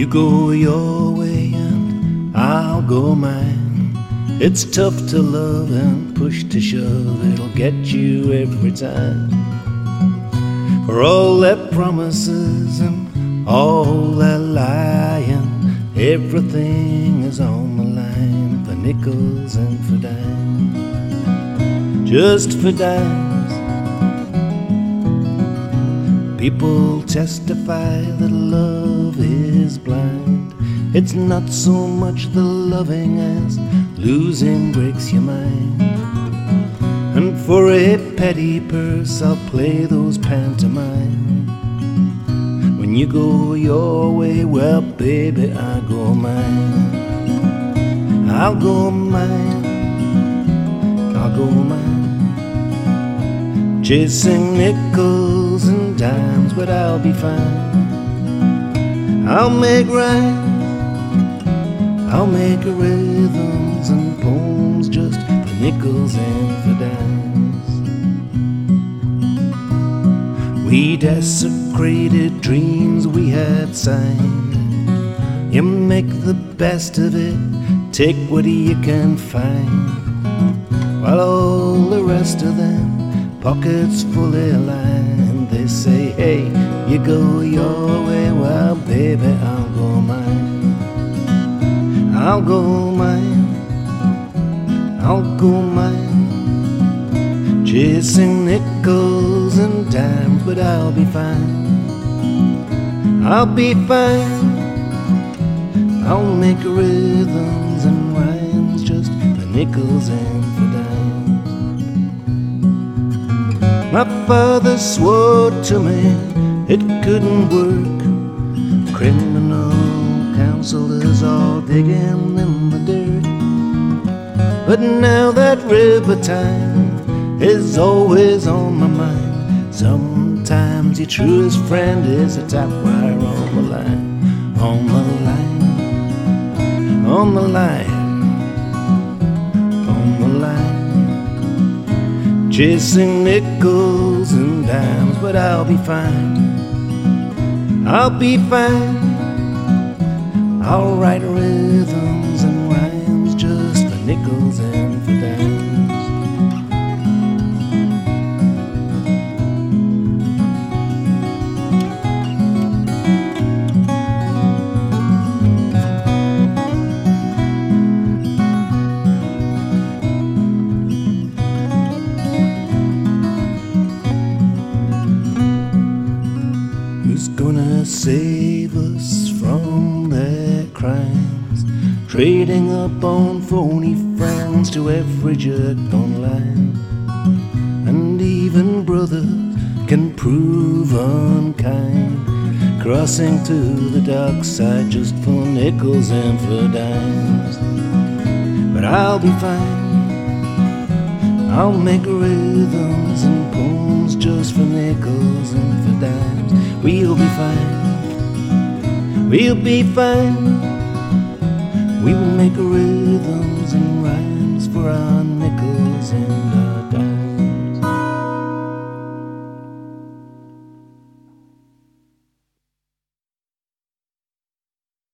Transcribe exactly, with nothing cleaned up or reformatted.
go your way and I'll go mine. It's tough to love and push to shove, it'll get you every time. For all their promises and all their lying, everything is on the line for nickels and for dimes. Just for dimes. People testify that love is blind. It's not so much the loving as losing breaks your mind. And for a petty purse I'll play those pantomime. When you go your way, well baby, I go mine. I'll go mine, I'll go mine. Chasing nickels and dimes, but I'll be fine. I'll make rhymes, I'll make rhythms and poems just for nickels and for dimes. We desecrated dreams we had signed. You make the best of it, take what you can find, while all the rest of them pockets fully lined. They say, hey, you go your way, well baby, I'll go mine. I'll go mine, I'll go mine. Chasing nickels and dimes, but I'll be fine. I'll be fine. I'll make rhythms and rhymes just for nickels and for dimes. My father swore to me it couldn't work. Criminal counselors all digging in the dirt. But now that river time is always on my mind. Sometimes your truest friend is a top wire on the line, on the line, on the line, on the line. Chasing nickels and dimes, but I'll be fine. I'll be fine. I'll write rhythms and rhymes just for nickels and for dimes. Who's gonna save us from their crimes? Trading up on phony friends to every jerk online. And even brothers can prove unkind, crossing to the dark side just for nickels and for dimes. But I'll be fine. I'll make rhythms and poems just for nickels and for dimes. We'll be fine. We'll be fine. We will make rhythms and rhymes for our